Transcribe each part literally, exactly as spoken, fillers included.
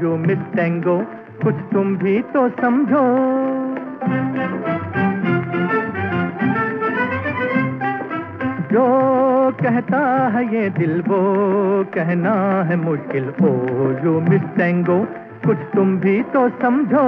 You miss tango, कुछ तुम भी तो समझो। जो कहता है ये दिल वो कहना है मुश्किल, ओ यू मिस टैंगो, कुछ तुम भी तो समझो।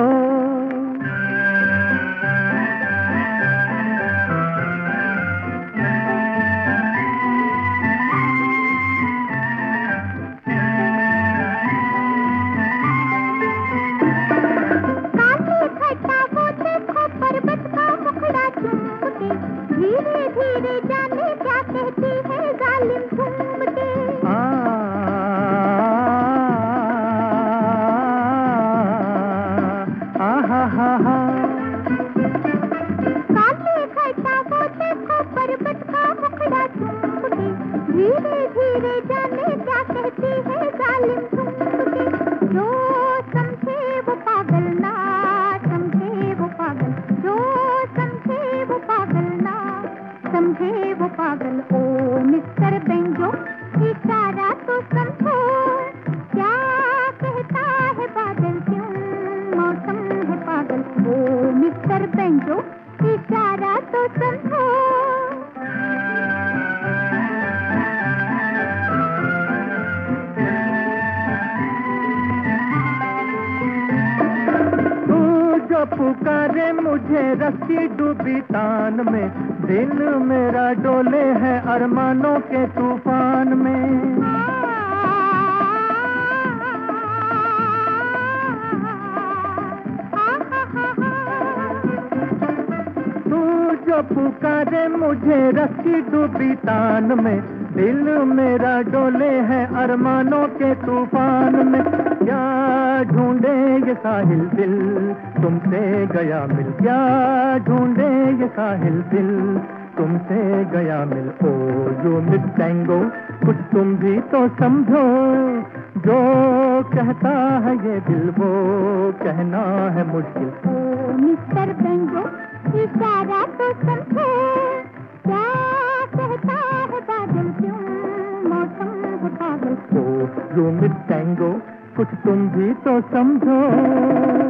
धीरे धीरे जाने क्या कहती है जालिम घूम के। आ, आ, हा, हा, हा। काले घटा वो देखो पर्वत का मुखड़ा चूम के, धीरे धीरे जाने क्या कहती है जालिम घूम के। जो समझे वो पागल ना समझे वो पागल, जो समझे वो पागल ना समझे वो पागल। ओ मिस्टर बेंजो, इशारा तो समझो, क्या कहता है बादल क्यों मौसम है पागल। ओ मिस्टर बेंजो, इशारा तो समझो। जो पुकारे मुझे रस्सी डूबी तान में, दिल मेरा डोले है अरमानों के तूफान में। तू जो पुकारे मुझे रस्सी डूबी तान में, दिल मेरा डोले है अरमानों के तूफान में। क्या ढूंढे ये साहिल दिल तुमसे गया मिल, क्या ढूंढे ये साहिल दिल तुमसे गया मिल। ओ यू मिस टैंगो, कुछ तुम भी तो समझो। जो कहता है ये दिल वो कहना है मुश्किल। ओ मिस्टर बेंजो, इशारा तो समझो, क्या कहता है बादल क्यों मौसम है पागल। ओ यू मिस टैंगो, कुछ तुम भी तो समझो।